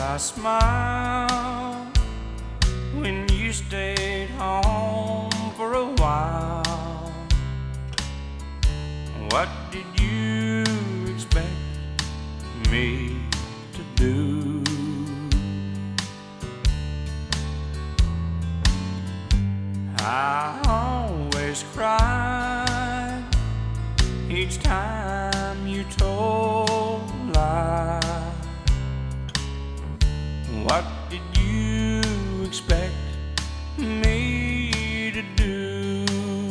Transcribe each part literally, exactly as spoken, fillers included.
I smile when you stayed home for a while? What did you expect me to do? I always cried each time you told a lie. What did you expect me to do?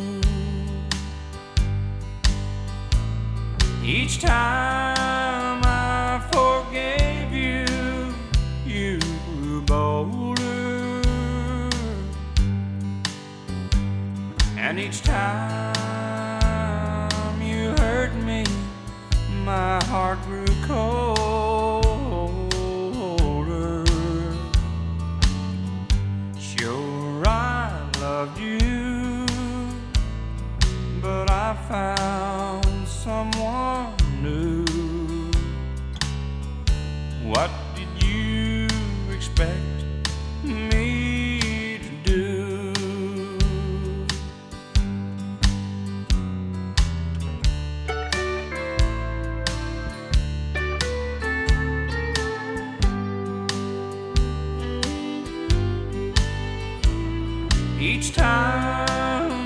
Each time I forgave you, you grew bolder. And each time you hurt me, my heart grew colder. Sure, I loved you, but I found someone new. What did you expect me to do? Each time